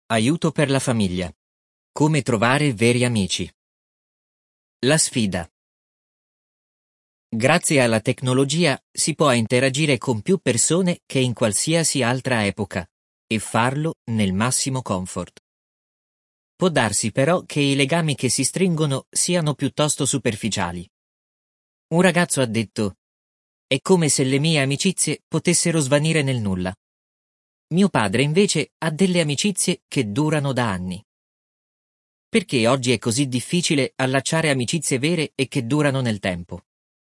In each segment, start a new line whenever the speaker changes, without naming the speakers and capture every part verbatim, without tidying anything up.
Aiuto per la famiglia. Come trovare veri amici. La sfida. Grazie alla tecnologia si può interagire con più persone che in qualsiasi altra epoca e farlo nel massimo comfort. Può darsi però che i legami che si stringono siano piuttosto superficiali. Un ragazzo ha detto: «È come se le mie amicizie potessero svanire nel nulla». Mio padre invece ha delle amicizie che durano da anni. Perché oggi è così difficile allacciare amicizie vere e che durano nel tempo?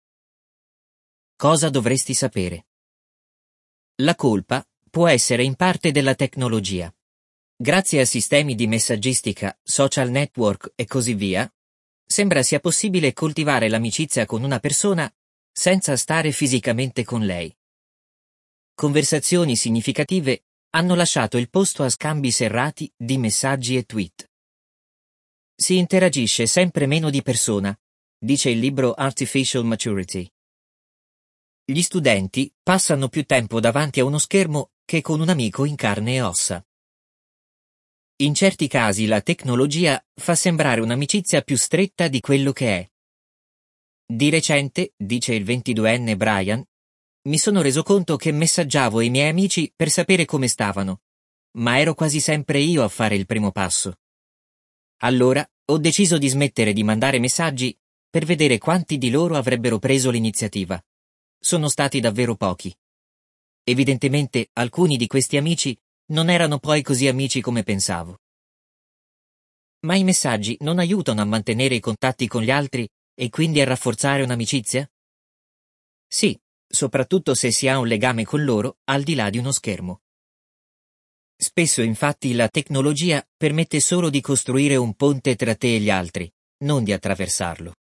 Cosa dovresti sapere? La colpa può essere in parte della tecnologia. Grazie a sistemi di messaggistica, social network e così via, sembra sia possibile coltivare l'amicizia con una persona senza stare fisicamente con lei. Conversazioni significative hanno lasciato il posto a scambi serrati di messaggi e tweet. Si interagisce sempre meno di persona, dice il libro Artificial Maturity. Gli studenti passano più tempo davanti a uno schermo che con un amico in carne e ossa. In certi casi la tecnologia fa sembrare un'amicizia più stretta di quello che è. Di recente, dice il ventiduenne Brian, mi sono reso conto che messaggiavo i miei amici per sapere come stavano, ma ero quasi sempre io a fare il primo passo. Allora ho deciso di smettere di mandare messaggi per vedere quanti di loro avrebbero preso l'iniziativa. Sono stati davvero pochi. Evidentemente alcuni di questi amici non erano poi così amici come pensavo. Ma i messaggi non aiutano a mantenere i contatti con gli altri e quindi a rafforzare un'amicizia? Sì, soprattutto se si ha un legame con loro al di là di uno schermo. Spesso infatti la tecnologia permette solo di costruire un ponte tra te e gli altri, non di attraversarlo.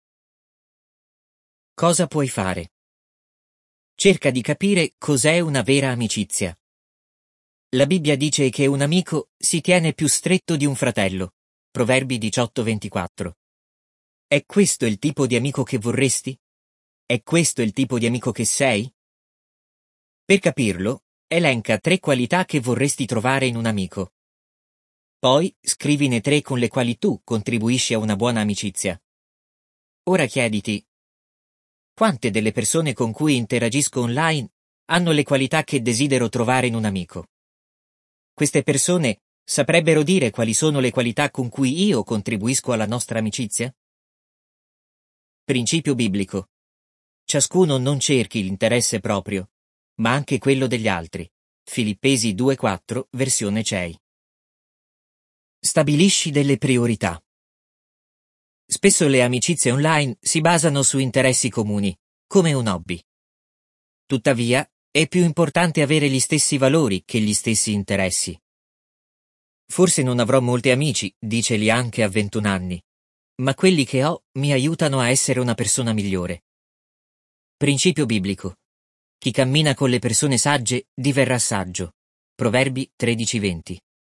Cosa puoi fare? Cerca di capire cos'è una vera amicizia. La Bibbia dice che un amico si tiene più stretto di un fratello. Proverbi diciotto ventiquattro. È questo il tipo di amico che vorresti? È questo il tipo di amico che sei? Per capirlo, elenca tre qualità che vorresti trovare in un amico. Poi scrivine tre con le quali tu contribuisci a una buona amicizia. Ora chiediti: quante delle persone con cui interagisco online hanno le qualità che desidero trovare in un amico? Queste persone saprebbero dire quali sono le qualità con cui io contribuisco alla nostra amicizia? Principio biblico. Ciascuno non cerchi l'interesse proprio, ma anche quello degli altri. Filippesi due quattro, versione C E I. Stabilisci delle priorità. Spesso le amicizie online si basano su interessi comuni, come un hobby. Tuttavia, è più importante avere gli stessi valori che gli stessi interessi. Forse non avrò molti amici, dice Lian che ha ventuno anni, ma quelli che ho mi aiutano a essere una persona migliore. Principio biblico. Chi cammina con le persone sagge diverrà saggio. Proverbi tredici venti.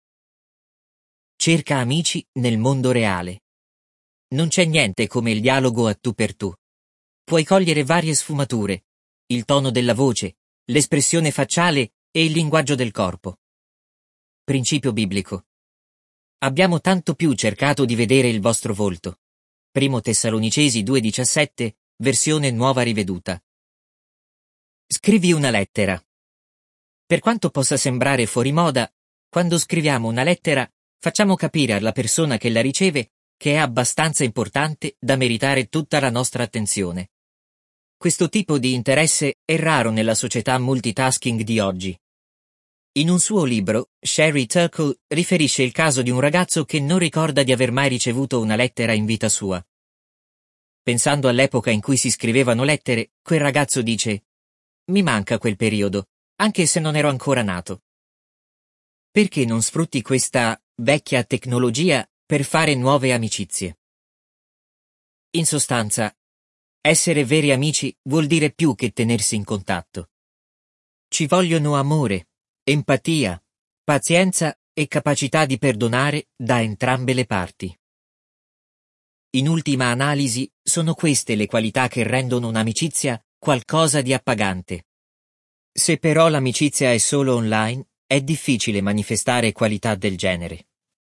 Cerca amici nel mondo reale. Non c'è niente come il dialogo a tu per tu. Puoi cogliere varie sfumature, il tono della voce, l'espressione facciale e il linguaggio del corpo. Principio biblico. Abbiamo tanto più cercato di vedere il vostro volto. Primo Tessalonicesi due diciassette, versione nuova riveduta. Scrivi una lettera. Per quanto possa sembrare fuori moda, quando scriviamo una lettera facciamo capire alla persona che la riceve che è abbastanza importante da meritare tutta la nostra attenzione. Questo tipo di interesse è raro nella società multitasking di oggi. In un suo libro, Sherry Turkle riferisce il caso di un ragazzo che non ricorda di aver mai ricevuto una lettera in vita sua. Pensando all'epoca in cui si scrivevano lettere, quel ragazzo dice: «Mi manca quel periodo, anche se non ero ancora nato». Perché non sfrutti questa vecchia tecnologia per fare nuove amicizie? In sostanza, essere veri amici vuol dire più che tenersi in contatto. Ci vogliono amore, empatia, pazienza e capacità di perdonare da entrambe le parti. In ultima analisi, sono queste le qualità che rendono un'amicizia qualcosa di appagante. Se però l'amicizia è solo online, è difficile manifestare qualità del genere.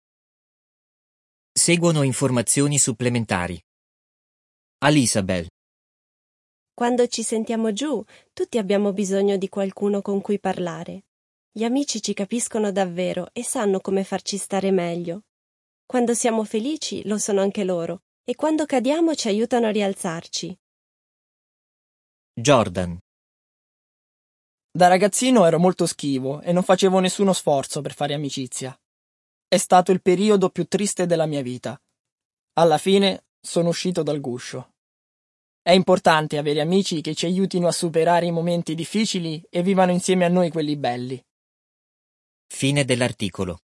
Seguono informazioni supplementari. Alisabel.
Quando ci sentiamo giù, tutti abbiamo bisogno di qualcuno con cui parlare. Gli amici ci capiscono davvero e sanno come farci stare meglio. Quando siamo felici, lo sono anche loro, e quando cadiamo ci aiutano a rialzarci.
Jordan.
Da ragazzino ero molto schivo e non facevo nessuno sforzo per fare amicizia. È stato il periodo più triste della mia vita. Alla fine sono uscito dal guscio. È importante avere amici che ci aiutino a superare i momenti difficili e vivano insieme a noi quelli belli.
Fine dell'articolo.